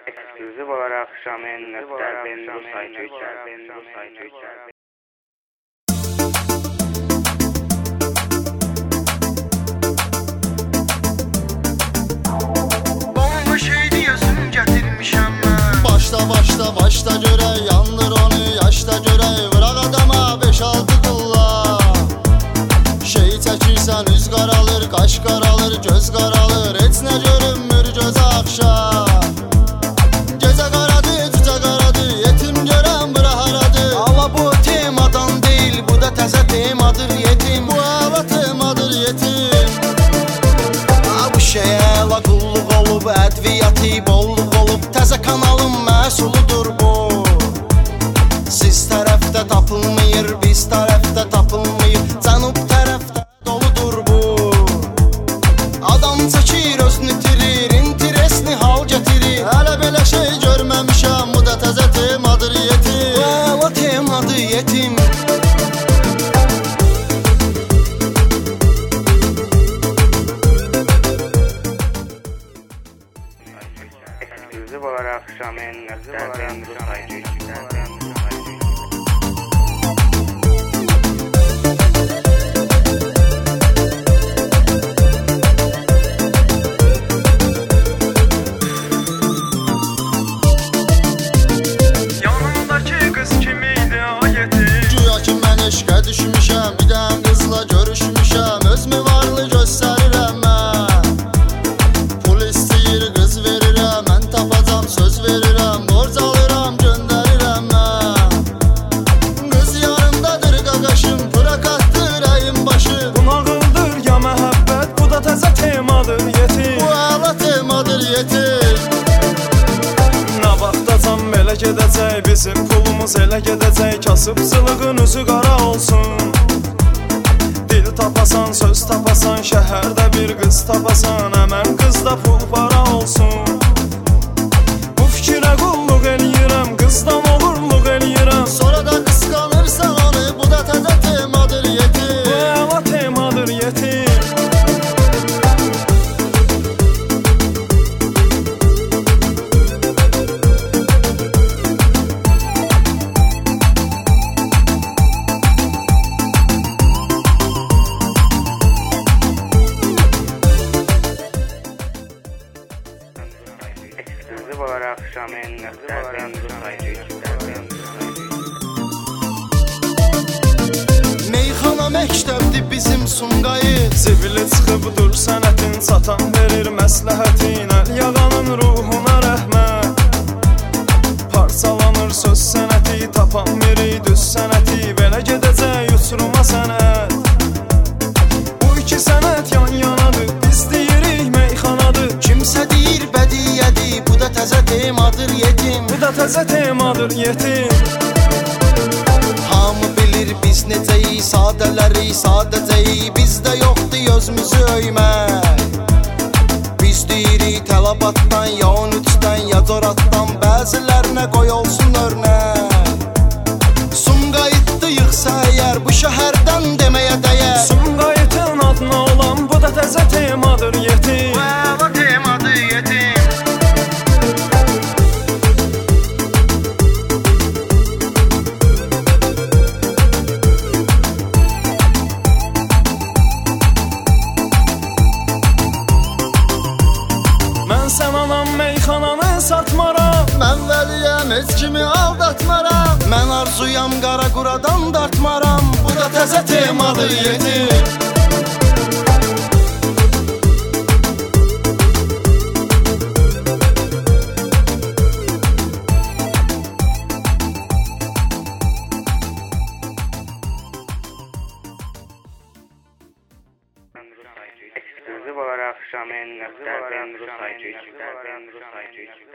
Ekskluziv olarak Şamen.ben bu saytı içer. Bomba şey diyorsun getirmişəm mən. Başla göre yandır onu yaşta göre bırak adama 5-6 kılla. Şey çəkirsən üz qaralır, qaş qaralır, göz qaralır, heç nə görünmür göz axşam. Gecə qaradı, cücə qaradı, yetim görən bura haradır. Ala bu temadan değil, bu da təzə temadır yetim. Bu ala temadır yetim. Bu şeyə la qulluq olub, ədviyyatı bolluq olub, təzə kanalın məhsuludur bu. Siz tərəfdə tapılmır, biz tərəfdə tapılmır, cənub tərəfdə doludur bu. Adam çəkir, özünü itirir, interesni hal gətirir. Hələ belə şey görməmişəm, bu da təzə temadır yetim. Bu ala temadır yetim. Ekskluziv olarak Şamen.ben bu saytı içer. Yanındakı qız kimiydi ayeti? Güya ki mən eşqə düşmüşəm, bir dən qızla görüşmüşəm, özümü varlı göstərirəm mən. Pul istəyir, qız verirəm, mən tapacam, söz verirəm, borc alıram, göndərirəm mən. Qız yanımdadır qaqaşım, bırakatdır əyim başım. Bu nağıldır ya məhəbbət, bu da təzə temadır yetim. Bu ala temadır yetim. Nə vaxtacan belə gedəcək, bizim pulumuz elə gedəcək. Kasıbçılığın üzü qara olsun. Dil tapasan, söz tapasan, şəhərdə bir qız tapasan, həmən qızda pul para olsun. Bu fikirə qulluq eləyirəm, qızdan olurluq eləyirəm. Sonra da qısqanırsan onu, bu da təzə temadır yetim. Bu əla temadır yetim. Ekskluziv olarak Şamen.ben bu saytı içer. Meyxana məktəbdir bizim Sumqayıt. Zibili çıxıb dur sənətin, satan verir məsləhətin. Əl yağanın ruhuna rəhmət. Parçalanır söz sənəti, tapan biri düz sənəti. Belə gedəcək uçuruma sənət. Bu iki sənət yan yanadır, biz deyirik meyxanadır. Kimsə deyir bədiyyədir, bu da təzə temadır yetim. Bu da təzə temadır yetim. Hamı bilir biz necəyi, sadələri sadəcəyi. Bizdə yoxdur özümüzü öymək. Biz deyirik tələbatdan, ya 13-dən, ya Coratdan. Bəzilərinə qoy olsun örnək. Sumqayıtdı yıxsa əgər, bu şəhərdən deməyə dəyər. Sumqayıtın adına olan, bu da təzə temadır yetim. Bu əla temadır yetim. Mən sən anam meyxananı satmaram. Mən vəliyəm, heç kimi aldatmaram. Mən arzuyam, qara quradan dartmaram. Bu da təzə temadır yetim. Ekskluziv olarak Şamen.ben bu saytı içer.